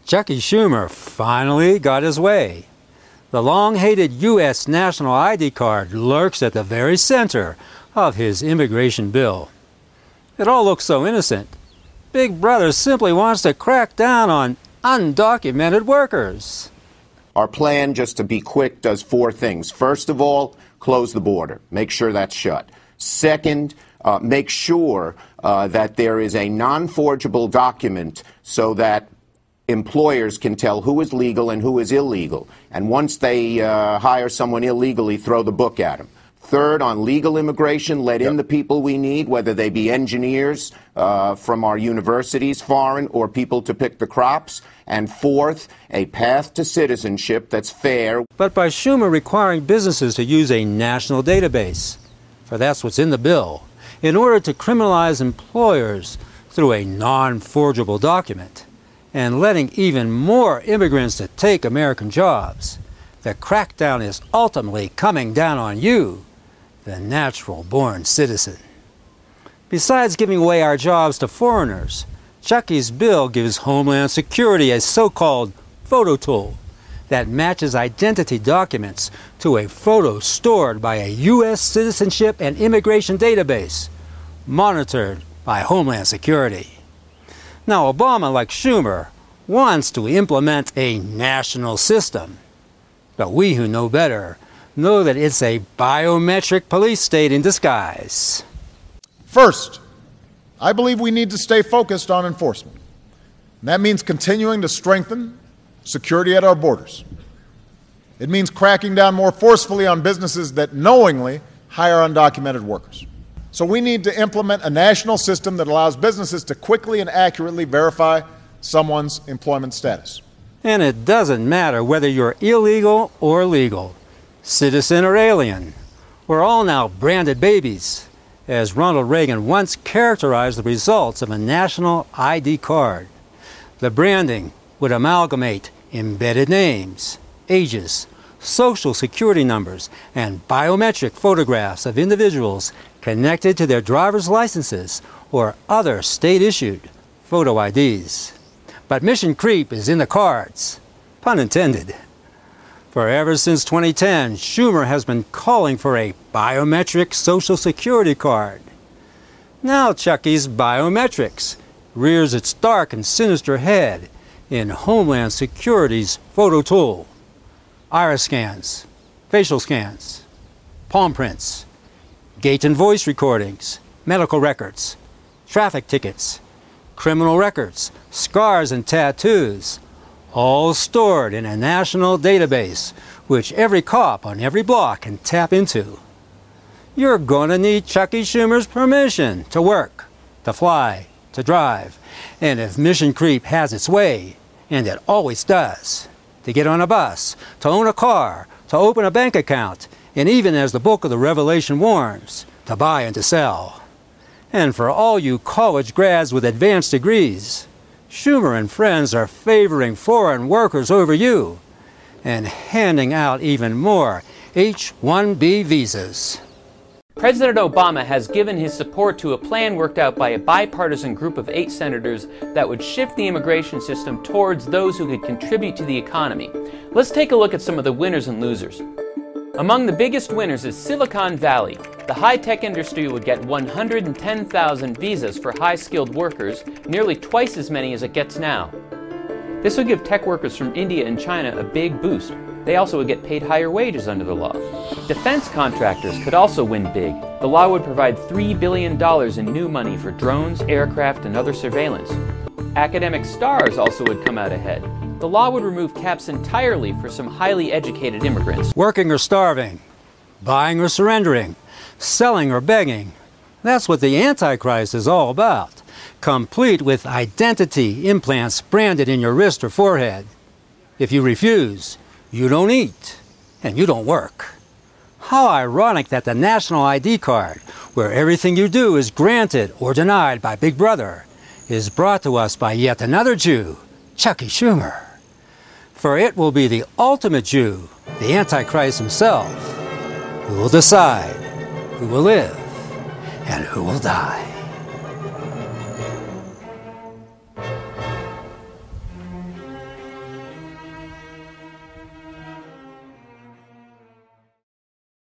Chucky Schumer finally got his way. The long-hated U.S. national ID card lurks at the very center of his immigration bill. It all looks so innocent. Big Brother simply wants to crack down on undocumented workers. Our plan, just to be quick, does four things. First of all, close the border. Make sure that's shut. Second, make sure that there is a non-forgeable document so that employers can tell who is legal and who is illegal. And once they hire someone illegally, throw the book at them. Third, on legal immigration, let in the people we need, whether they be engineers from our universities, foreign, or people to pick the crops. And fourth, a path to citizenship that's fair. But by Schumer requiring businesses to use a national database, for that's what's in the bill, in order to criminalize employers through a non-forgeable document, and letting even more immigrants to take American jobs, the crackdown is ultimately coming down on you, the natural-born citizen. Besides giving away our jobs to foreigners, Chucky's bill gives Homeland Security a so-called photo tool that matches identity documents to a photo stored by a U.S. citizenship and immigration database, monitored by Homeland Security. Now, Obama, like Schumer, wants to implement a national system. But we who know better know that it's a biometric police state in disguise. First, I believe we need to stay focused on enforcement. And that means continuing to strengthen security at our borders. It means cracking down more forcefully on businesses that knowingly hire undocumented workers. So we need to implement a national system that allows businesses to quickly and accurately verify someone's employment status. And it doesn't matter whether you're illegal or legal, citizen or alien. We're all now branded babies, as Ronald Reagan once characterized the results of a national ID card. The branding would amalgamate embedded names, ages, social security numbers, and biometric photographs of individuals connected to their driver's licenses or other state-issued photo IDs. But mission creep is in the cards, pun intended. For ever since 2010, Schumer has been calling for a biometric Social Security card. Now Chucky's Biometrics rears its dark and sinister head in Homeland Security's photo tool. Iris scans, facial scans, palm prints, gait and voice recordings, medical records, traffic tickets, criminal records, scars and tattoos, all stored in a national database which every cop on every block can tap into. You're going to need Chucky Schumer's permission to work, to fly, to drive, and if mission creep has its way, and it always does, to get on a bus, to own a car, to open a bank account, and even, as the book of the Revelation warns, to buy and to sell. And for all you college grads with advanced degrees, Schumer and friends are favoring foreign workers over you and handing out even more H-1B visas. President Obama has given his support to a plan worked out by a bipartisan group of 8 senators that would shift the immigration system towards those who could contribute to the economy. Let's take a look at some of the winners and losers. Among the biggest winners is Silicon Valley. The high-tech industry would get 110,000 visas for high-skilled workers, nearly twice as many as it gets now. This would give tech workers from India and China a big boost. They also would get paid higher wages under the law. Defense contractors could also win big. The law would provide $3 billion in new money for drones, aircraft, and other surveillance. Academic stars also would come out ahead. The law would remove caps entirely for some highly educated immigrants. Working or starving, buying or surrendering, selling or begging. That's what the Antichrist is all about, complete with identity implants branded in your wrist or forehead. If you refuse, you don't eat, and you don't work. How ironic that the national ID card, where everything you do is granted or denied by Big Brother, is brought to us by yet another Jew, Chucky Schumer. For it will be the ultimate Jew, the Antichrist himself, who will decide who will live and who will die.